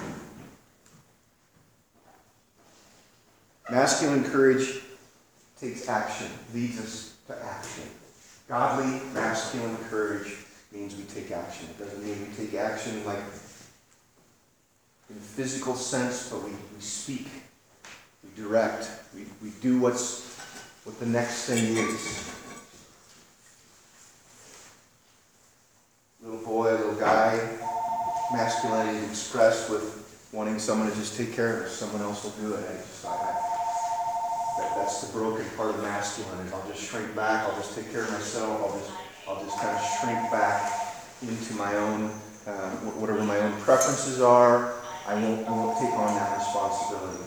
Masculine courage takes action, leads us to action. Godly, masculine courage means we take action. It doesn't mean we take action like in a physical sense, but we, we speak, we direct, we, we do what's what the next thing is. Little boy, little guy, masculinity is expressed with wanting someone to just take care of us. Someone else will do it. I just, I, that, that's the broken part of masculinity. I'll just shrink back. I'll just take care of myself. I'll just, I'll just kind of shrink back into my own, uh, whatever my own preferences are. I won't, I won't take on that responsibility.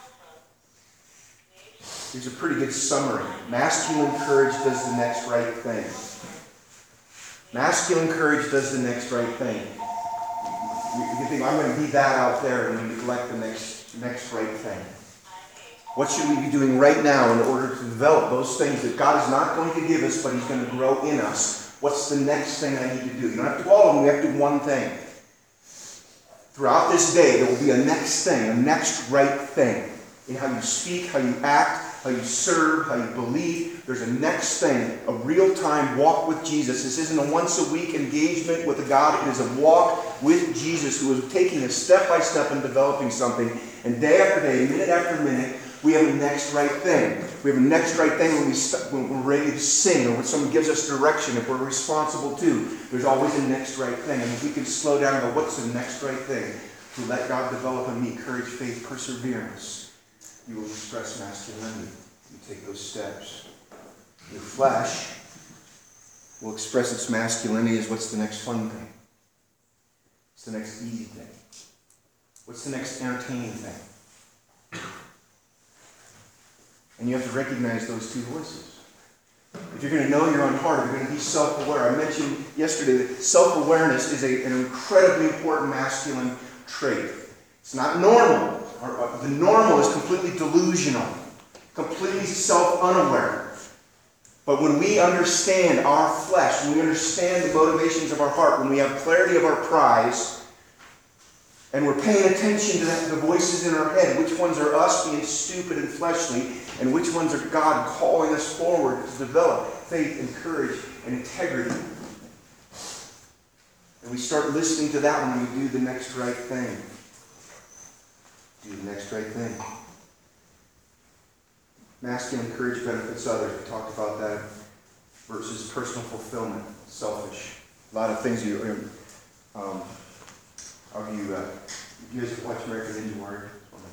Here's a pretty good summary. Masculine courage does the next right thing. Masculine courage does the next right thing. You can think, I'm going to be that out there, and we neglect the next, next right thing. What should we be doing right now in order to develop those things that God is not going to give us, but He's going to grow in us? What's the next thing I need to do? You don't have to do all of them, you have to do one thing. Throughout this day, there will be a next thing, a next right thing. In how you speak, how you act, how you serve, how you believe. There's a next thing, a real-time walk with Jesus. This isn't a once-a-week engagement with a God. It is a walk with Jesus who is taking us step by step and developing something. And day after day, minute after minute, we have a next right thing. We have a next right thing when, we st- when we're ready to sing or when someone gives us direction, if we're responsible too. There's always a next right thing. And if we can slow down and go, what's the next right thing? To let God develop in me courage, faith, perseverance. You will express masculinity. You take those steps. Your flesh will express its masculinity as what's the next fun thing? What's the next easy thing? What's the next entertaining thing? And you have to recognize those two voices. If you're going to know your own heart, if you're going to be self-aware. I mentioned yesterday that self-awareness is a, an incredibly important masculine trait. It's not normal. The normal is completely delusional, completely self-unaware. But when we understand our flesh, when we understand the motivations of our heart, when we have clarity of our prize, and we're paying attention to the voices in our head, which ones are us being stupid and fleshly, and which ones are God calling us forward to develop faith and courage and integrity. And we start listening to that when we do the next right thing. Do the next right thing. Masculine courage benefits others. We talked about that versus personal fulfillment, selfish. A lot of things you, um, how do you, uh, you guys watch American Ninja Warrior?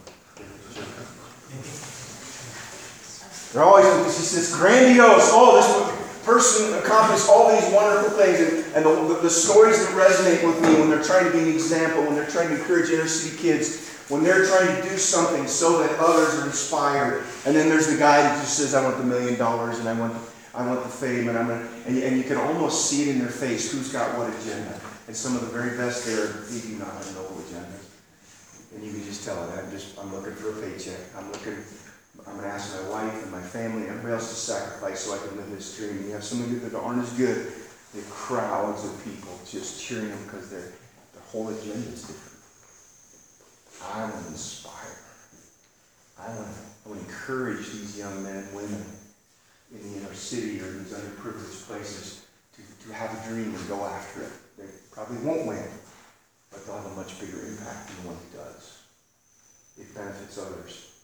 They're always, it's just this grandiose, oh, this person accomplished all these wonderful things. And, and the, the, the stories that resonate with me when they're trying to be an example, when they're trying to encourage inner city kids, when they're trying to do something so that others are inspired. And then there's the guy that just says, I want the million dollars and I want I want the fame and I'm gonna, and, and you can almost see it in their face who's got what agenda. And some of the very best there, they do not have noble agendas. And you can just tell it. I'm just, I'm looking for a paycheck. I'm looking, I'm going to ask my wife and my family and everybody else to sacrifice so I can live this dream. And you have some of you that aren't as good. The crowds of people just cheering them because their their whole agenda is different. I want to inspire. I want to, I want to encourage these young men and women in the inner city or in these underprivileged places to, to have a dream and go after it. They probably won't win, but they'll have a much bigger impact than the one who does. It benefits others.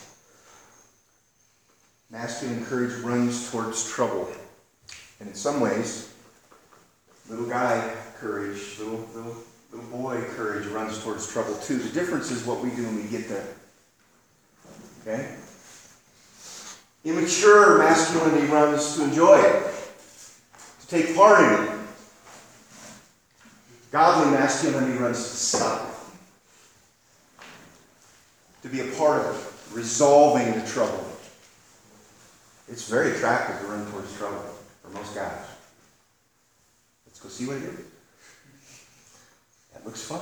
Masculine courage runs towards trouble. And in some ways, little guy courage, little, little, little boy courage runs towards trouble too. The difference is what we do when we get there. Okay? Immature masculinity runs to enjoy it, to take part in it. Godly masculinity runs to stop it, to be a part of it, resolving the trouble. It's very attractive to run towards trouble for most guys. Let's go see what it is. That looks fun.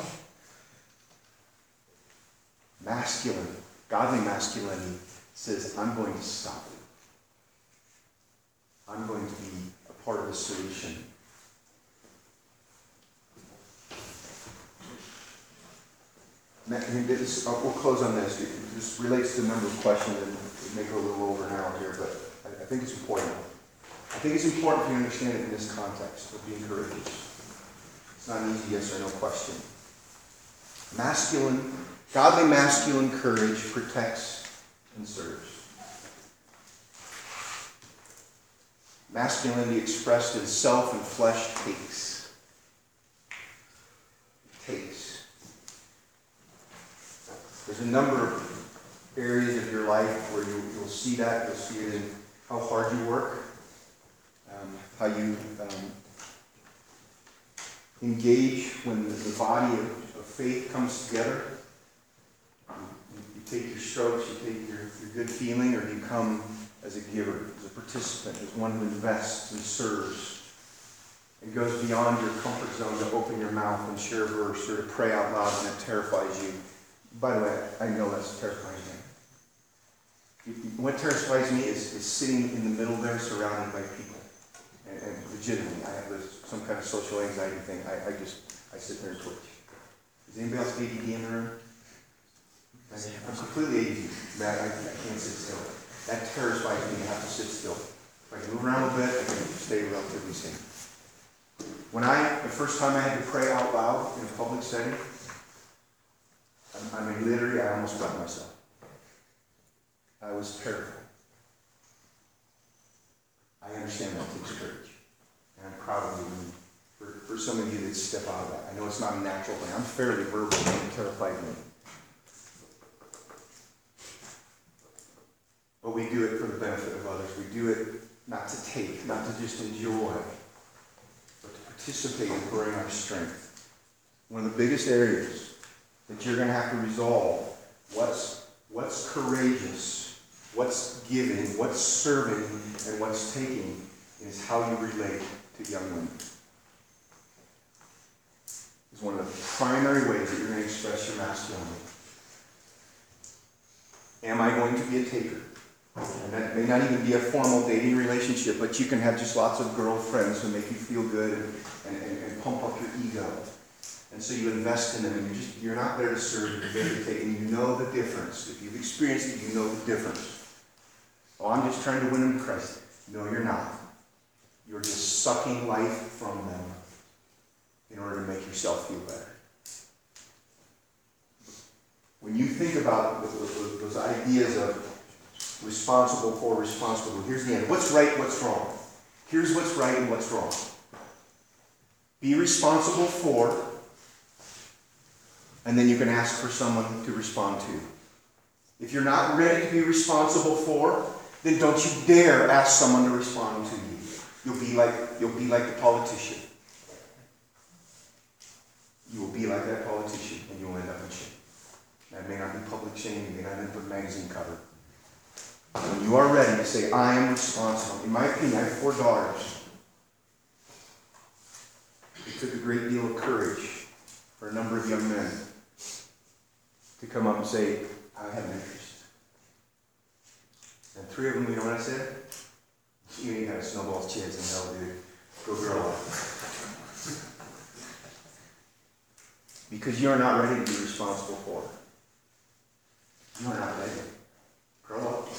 Masculine, godly masculinity says, I'm going to stop it. I'm going to be a part of the solution. And this, we'll close on this. This relates to a number of questions, and we may go a little over an hour here, but I, I think it's important. I think it's important for you to understand it in this context of being courageous. It's not an easy yes or no question. Masculine, godly masculine courage protects and serves. Masculinity expressed in self and flesh takes. It takes. There's a number of areas of your life where you, you'll see that. You'll see it in how hard you work, um, how you um, engage when the, the body of, of faith comes together. You, you take your strokes, you take your, your good feeling, or you come as a giver, as a participant, as one who invests and serves. It goes beyond your comfort zone to open your mouth and share a verse or to pray out loud, and it terrifies you. By the way, I know that's a terrifying thing. What terrifies me is, is sitting in the middle there surrounded by people. And, and legitimately, I have this, some kind of social anxiety thing. I, I just, I sit there and twitch. Is anybody else A D D in the room? I'm completely A D D. I, I, I can't sit still. That terrifies me to have to sit still. If I can move around a bit, I can stay relatively safe. When I, the first time I had to pray out loud in a public setting, I mean, literally, I almost wet myself. I was terrified. I understand that takes courage. And I'm proud of you for, for some of you that step out of that. I know it's not a natural thing. I'm fairly verbal, and it terrified me. But we do it for the benefit of others. We do it not to take, not to just enjoy, but to participate in growing our strength. One of the biggest areas that you're going to have to resolve what's, what's courageous, what's giving, what's serving, and what's taking is how you relate to young women. It's one of the primary ways that you're going to express your masculinity. Am I going to be a taker? And that may not even be a formal dating relationship, but you can have just lots of girlfriends who make you feel good and, and, and, and pump up your ego. And so you invest in them, and you're, just, you're not there to serve, you're there to take, and you know the difference. If you've experienced it, you know the difference. Oh, I'm just trying to win them to Christ. No, you're not. You're just sucking life from them in order to make yourself feel better. When you think about those, those ideas of responsible for, responsible, here's the end. What's right, what's wrong? Here's what's right and what's wrong. Be responsible for, and then you can ask for someone to respond to. If you're not ready to be responsible for, then don't you dare ask someone to respond to you. You'll be like, you'll be like the politician. You will be like that politician, and you'll end up in shame. That may not be public shame, you may not end up with a magazine cover. When you are ready to say, I am responsible. In my opinion, I have four daughters. It took a great deal of courage for a number of young men to come up and say, I have an interest. And three of them, you know what I said? You ain't got a snowball's chance in hell, dude. Go grow up. Because you're not ready to be responsible for it. You're not ready. Grow up.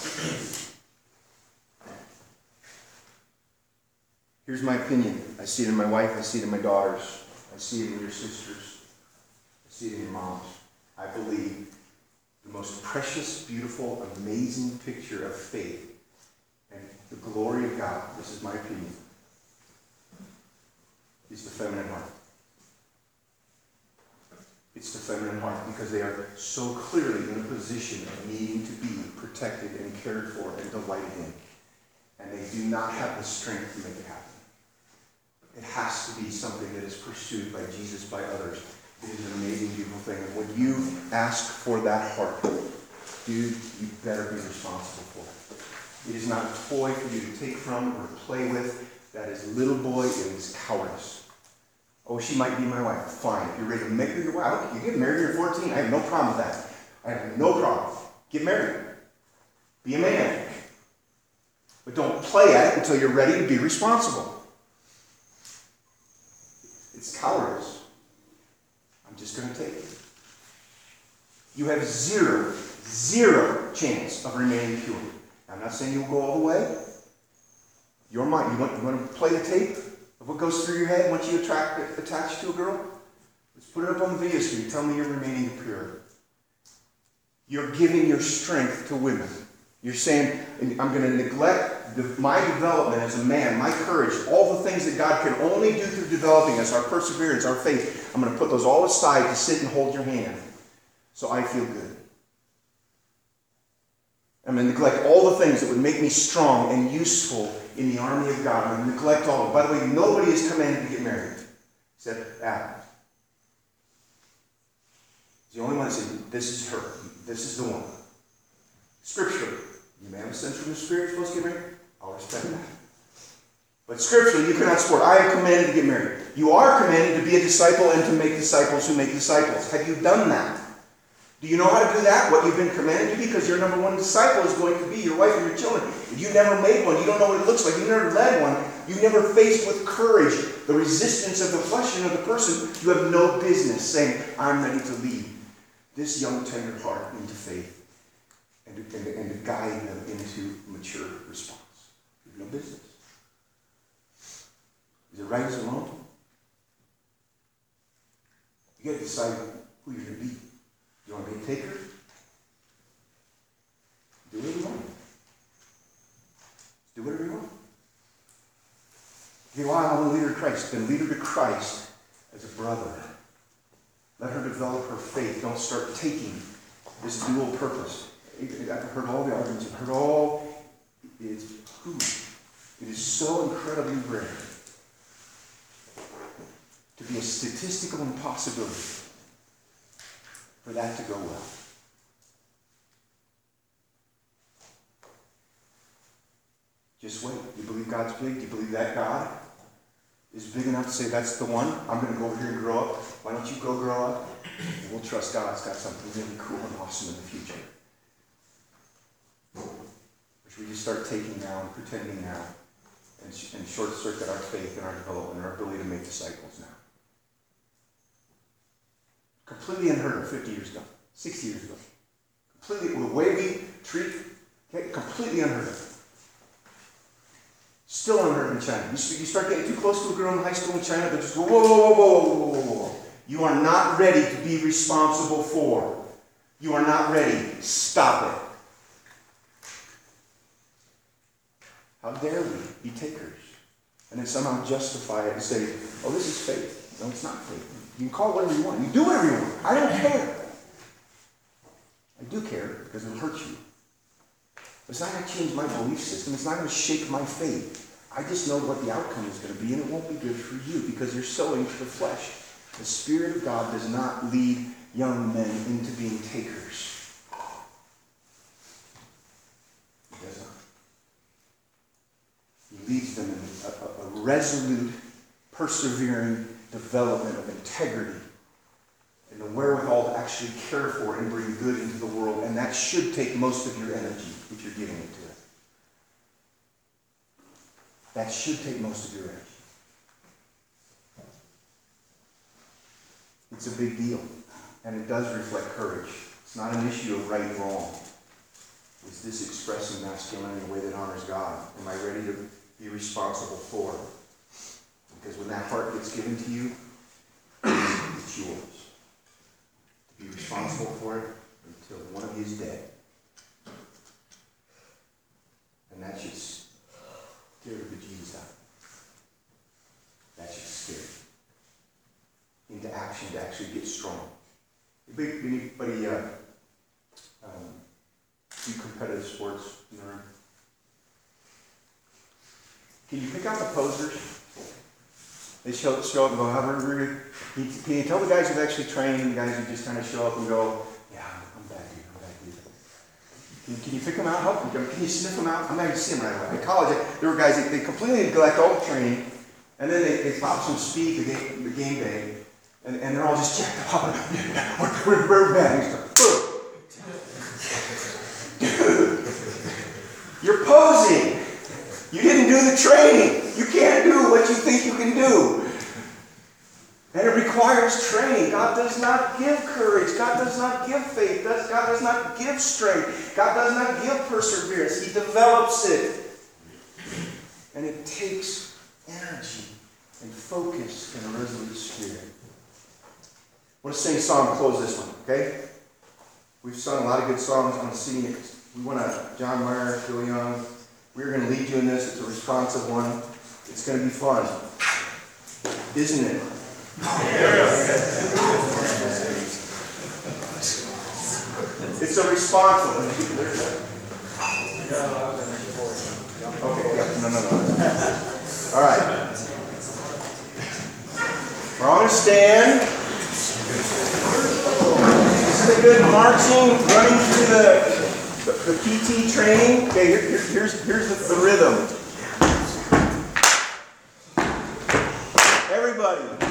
Here's my opinion. I see it in my wife. I see it in my daughters. I see it in your sisters. I see it in your moms. I believe the most precious, beautiful, amazing picture of faith and the glory of God, this is my opinion, is the feminine heart. It's the feminine heart because they are so clearly in a position of needing to be protected and cared for and delighted in. And they do not have the strength to make it happen. It has to be something that is pursued by Jesus, by others. It is an amazing, beautiful thing. And when you ask for that heart, dude, you better be responsible for it. It is not a toy for you to take from or play with. That is little boy, it is cowardice. Oh, she might be my wife. Fine. If you're ready to make her your wife, you get married when you're fourteen. I have no problem with that. I have no problem. Get married. Be a man. But don't play at it until you're ready to be responsible. It's cowardice. I'm just going to take it. You have zero, zero chance of remaining pure. Now, I'm not saying you'll go all the way. Your mind, you want, you want to play the tape of what goes through your head once you attract, attach to a girl? Let's put it up on the video screen. Tell me you're remaining pure. You're giving your strength to women. You're saying, I'm going to neglect the, my development as a man, my courage, all the things that God can only do through developing us, our perseverance, our faith. I'm going to put those all aside to sit and hold your hand so I feel good. I'm going to neglect all the things that would make me strong and useful in the army of God. I'm going to neglect all of them. By the way, nobody is commanded to get married except Adam. He's the only one that said, this is her. This is the one. Scripturally, you may have a sense from the Spirit you're supposed to get married. I'll respect that. But scripturally, you cannot support. I am commanded to get married. You are commanded to be a disciple and to make disciples who make disciples. Have you done that? Do you know how to do that? What you've been commanded to be? Because your number one disciple is going to be your wife and your children. If you never made one, you don't know what it looks like. You never led one. You never faced with courage the resistance of the flesh and of the person. You have no business saying, I'm ready to lead this young tender heart into faith. And to, and, to, and to guide them into mature response. You have no business. Is it right as a wrong? You got to decide who you're going to be. You want to be a taker? Do whatever you want. Do whatever you want. Okay, well, I want to lead her to Christ. Then lead her to Christ as a brother. Let her develop her faith. Don't start taking this dual purpose. I've heard all the arguments. I've heard all. It's who? It is so incredibly rare to be a statistical impossibility for that to go well. Just wait. Do you believe God's big? Do you believe that God is big enough to say, that's the one? I'm going to go over here and grow up. Why don't you go grow up? And we'll trust God's got something really cool and awesome in the future. Which we just start taking now and pretending now and, and short circuit our faith and our development and our ability to make disciples now. Completely unheard of fifty years ago, sixty years ago. Completely, the way we treat, okay, completely unheard of. Still unheard of in China. You, you start getting too close to a girl in high school in China, they just go, whoa, whoa, whoa, whoa, whoa, whoa, whoa. You are not ready to be responsible for. You are not ready. Stop it. How dare we be takers? And then somehow justify it and say, oh, this is faith. No, it's not faith. You can call it whatever you want. You do whatever you want. I don't care. I do care because it'll hurt you. It's not going to change my belief system. It's not going to shake my faith. I just know what the outcome is going to be, and it won't be good for you because you're sowing to the flesh. The Spirit of God does not lead young men into being takers. He does not. He leads them in a, a, a resolute, persevering, development of integrity and the wherewithal to actually care for and bring good into the world, and that should take most of your energy if you're giving it to it. That should take most of your energy. It's a big deal, and it does reflect courage. It's not an issue of right and wrong. Is this expressing masculinity in a way that honors God? Am I ready to be responsible for it? Because when that heart gets given to you, it's yours. To be responsible for it until one of you is dead. And that should scare the bejesus out. That should scare you into action to actually get strong. Anybody uh, um, do competitive sports? You know? Can you pick out the posers? They show, show up and go, how can you tell the guys who've actually trained and the guys who just kind of show up and go, yeah, I'm back here, I'm back here. Can you, can you pick them out? Help them? Can you sniff them out? I'm not even seeing them right away. In college, there were guys, they, they completely neglect all the training, and then they, they pop some speed the game, the game day, and, and they're all just checked out. we're, we're, we're bad. Dude, you're posing. You didn't do the training. You can't do what you think you can do. And it requires training. God does not give courage. God does not give faith. God does not give strength. God does not give perseverance. He develops it. And it takes energy and focus and a resolute spirit. I want to sing a song to close this one, okay? We've sung a lot of good songs on singing it. We want to, John Mayer, Phil Young, we're going to lead you in this. It's a responsive one. It's going to be fun. Isn't it? It's a responsive one. Okay, yeah, no, no, no. All right. We're on a stand. This is a good marching, running through the The P T training. Okay, here, here, here's, here's the, the rhythm. Everybody.